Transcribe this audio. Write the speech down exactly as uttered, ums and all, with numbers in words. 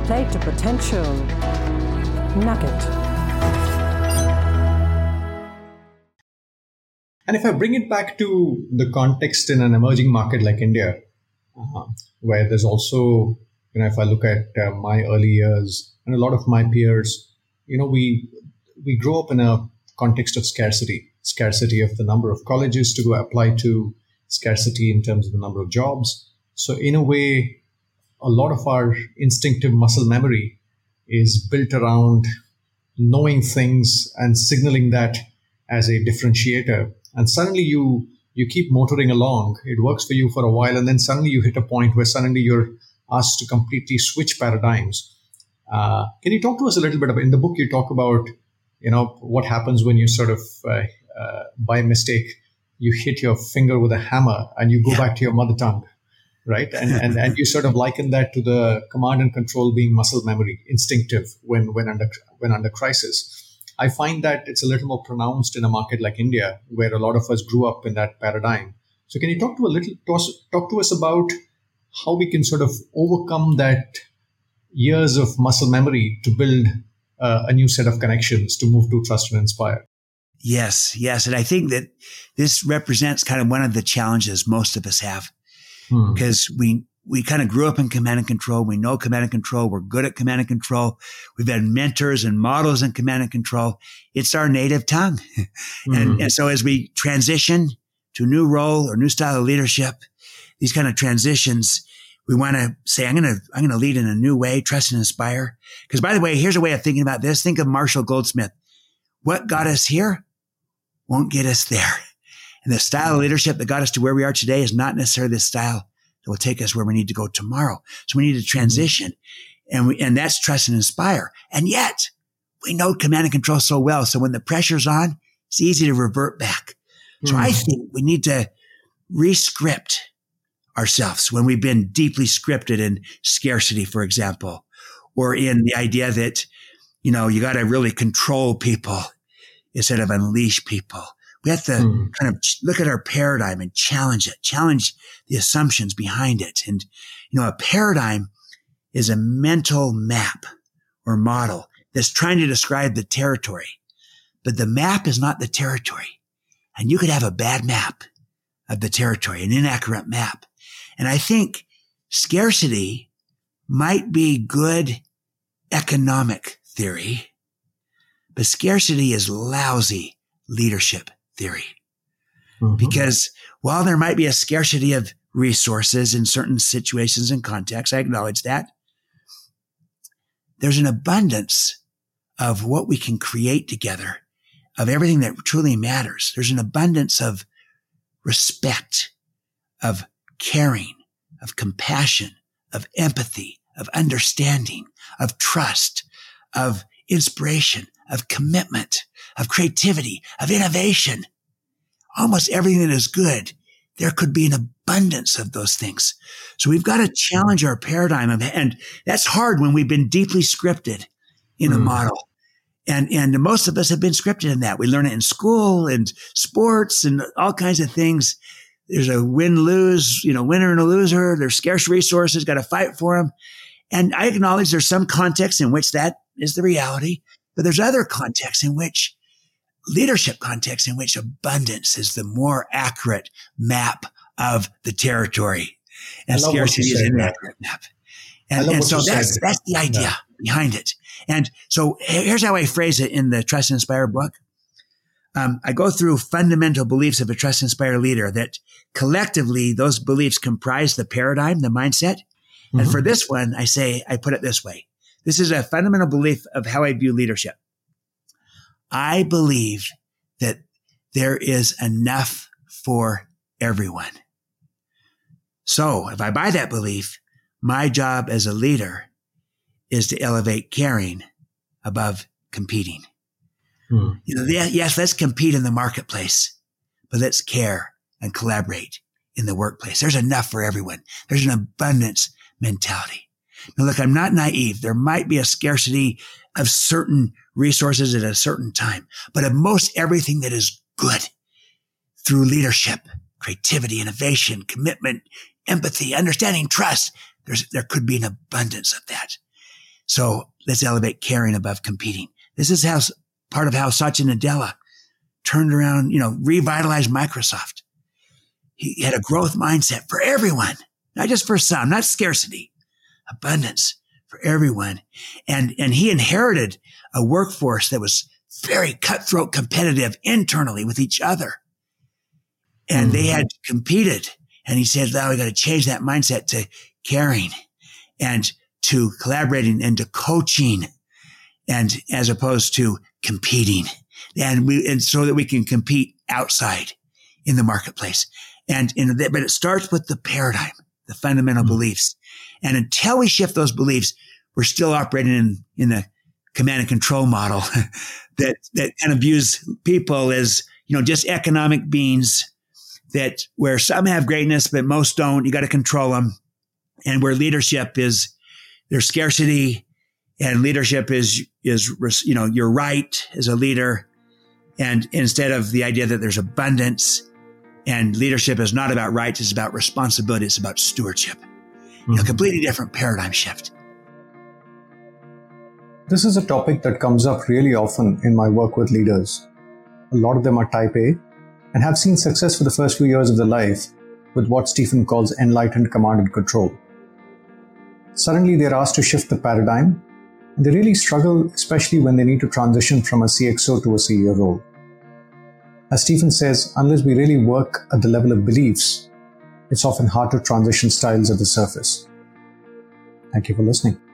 Play to potential. Nugget. And if I bring it back to the context in an emerging market like India, uh, where there's also, you know, if I look at uh, my early years and a lot of my peers, you know, we we grow up in a context of scarcity, scarcity of the number of colleges to go apply to, scarcity in terms of the number of jobs. So in a way, a lot of our instinctive muscle memory is built around knowing things and signaling that as a differentiator. And suddenly you you keep motoring along. It works for you for a while, and then suddenly you hit a point where suddenly you're asked to completely switch paradigms. Uh, can you talk to us a little bit about, in the book you talk about, you know, what happens when you sort of, uh, uh, by mistake, you hit your finger with a hammer and you go yeah. back to your mother tongue, right? And, and and you sort of liken that to the command and control being muscle memory, instinctive when when under when under crisis. I find that it's a little more pronounced in a market like India, where a lot of us grew up in that paradigm. So can you talk to a little talk to us about how we can sort of overcome that years of muscle memory to build uh, a new set of connections to move to trust and inspire? Yes, yes. And I think that this represents kind of one of the challenges most of us have, hmm. because we we kind of grew up in command and control. We know command and control. We're good at command and control. We've had mentors and models in command and control. It's our native tongue. Mm-hmm. and, and so as we transition to a new role or new style of leadership, these kind of transitions, we want to say, I'm going to, I'm going to lead in a new way, trust and inspire. Because by the way, here's a way of thinking about this. Think of Marshall Goldsmith. What got us here won't get us there. And the style of leadership that got us to where we are today is not necessarily the style that will take us where we need to go tomorrow. So we need to transition, and we, and that's trust and inspire. And yet we know command and control so well. So when the pressure's on, it's easy to revert back. So mm. I think we need to re-script ourselves when we've been deeply scripted in scarcity, for example, or in the idea that, you know, you got to really control people instead of unleash people. We have to mm. kind of look at our paradigm and challenge it, challenge the assumptions behind it. And, you know, a paradigm is a mental map or model that's trying to describe the territory, but the map is not the territory. And you could have a bad map of the territory, an inaccurate map. And I think scarcity might be good economic theory, but scarcity is lousy leadership theory. Mm-hmm. Because while there might be a scarcity of resources in certain situations and contexts, I acknowledge that, there's an abundance of what we can create together, of everything that truly matters. There's an abundance of respect, of caring, of compassion, of empathy, of understanding, of trust, of inspiration, of commitment, of creativity, of innovation. Almost everything that is good, there could be an abundance of those things. So we've got to challenge our paradigm. Of, and that's hard when we've been deeply scripted in mm. a model. And, and most of us have been scripted in that. We learn it in school and sports and all kinds of things. There's a win-lose, you know, winner and a loser. There's scarce resources, got to fight for them. And I acknowledge there's some context in which that is the reality, but there's other contexts in which leadership context in which abundance is the more accurate map of the territory, and scarcity is an inaccurate map. And, and so that's, that's the idea yeah. behind it. And so here's how I phrase it in the Trust and Inspire book. Um, I go through fundamental beliefs of a Trust and Inspire leader that collectively those beliefs comprise the paradigm, the mindset. Mm-hmm. And for this one, I say, I put it this way. This is a fundamental belief of how I view leadership. I believe that there is enough for everyone. So if I buy that belief, my job as a leader is to elevate caring above competing. Hmm. You know, yes, let's compete in the marketplace, but let's care and collaborate in the workplace. There's enough for everyone. There's an abundance mentality. Now, look, I'm not naive. There might be a scarcity of certain resources at a certain time, but of most everything that is good through leadership, creativity, innovation, commitment, empathy, understanding, trust, there's, there could be an abundance of that. So let's elevate caring above competing. This is how part of how Satya Nadella turned around, you know, revitalized Microsoft. He had a growth mindset for everyone, not just for some, not scarcity, abundance for everyone. And, and he inherited a workforce that was very cutthroat competitive internally with each other. And mm-hmm. they had competed. And he said, now we got to change that mindset to caring and to collaborating and to coaching, and as opposed to competing. And we, and so that we can compete outside in the marketplace. And in the, but it starts with the paradigm, the fundamental mm-hmm. beliefs. And until we shift those beliefs, we're still operating in, in the command and control model that, that kind of views people as, you know, just economic beings, that where some have greatness, but most don't. You got to control them. And where leadership is, there's scarcity, and leadership is, is, you know, you're right as a leader. And instead of the idea that there's abundance, and leadership is not about rights, it's about responsibility, it's about stewardship. Mm-hmm. You know, completely different paradigm shift. This is a topic that comes up really often in my work with leaders. A lot of them are type A and have seen success for the first few years of their life with what Stephen calls enlightened command and control. Suddenly they're asked to shift the paradigm, and they really struggle, especially when they need to transition from a C X O to a C E O role. As Stephen says, unless we really work at the level of beliefs, it's often hard to transition styles at the surface. Thank you for listening.